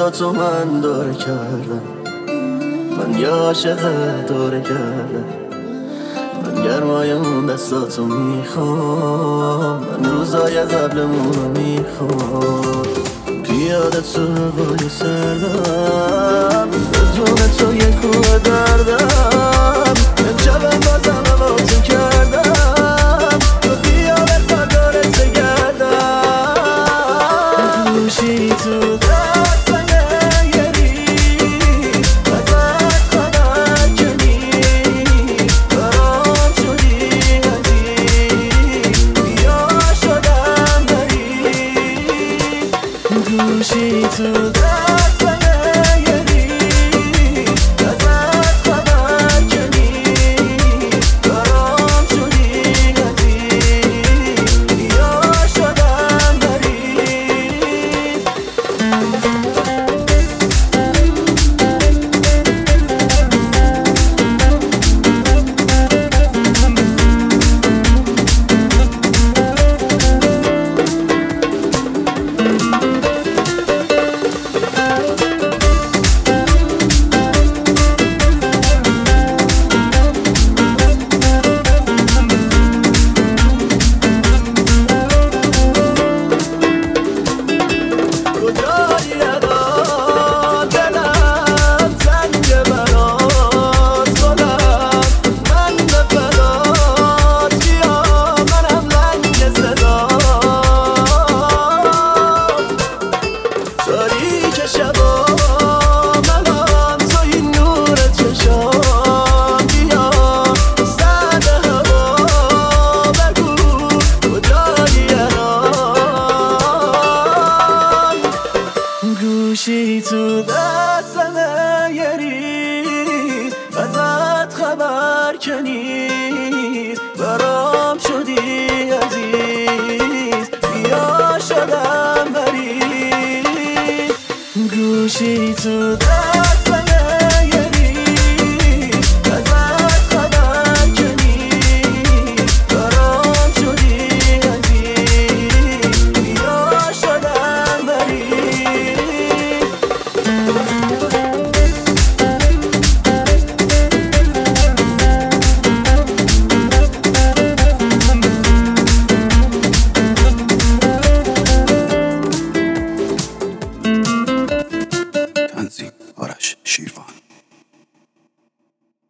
دستاتو من دور کردم، من یه عاشق دوره کردم. من گرمای اون دستاتو میخوام، من روزای قبلمون رو میخوام. پیاده تو هوای سردم، بدون تو یه کوه دردم. امشبم بازم هواتو کردم، تو بیا بخواه دورت بگردم. گوشی تو دستمه یری، ازت خبر که نیست. برام شدی عزیز، بیا شدم مریض. گوشی تو دستمه یری، ازت خبر که نیست. برام شدی عزیز، بیا شدم مریض. تاریک شبا منم توی نور چشام. بیا سرد هوا بگو کجایی الان. گوشی تو دستمه یری، ازت خبر که نیست. برام شدی عزیز، بیا شدم مریض. گوشی تو دستمه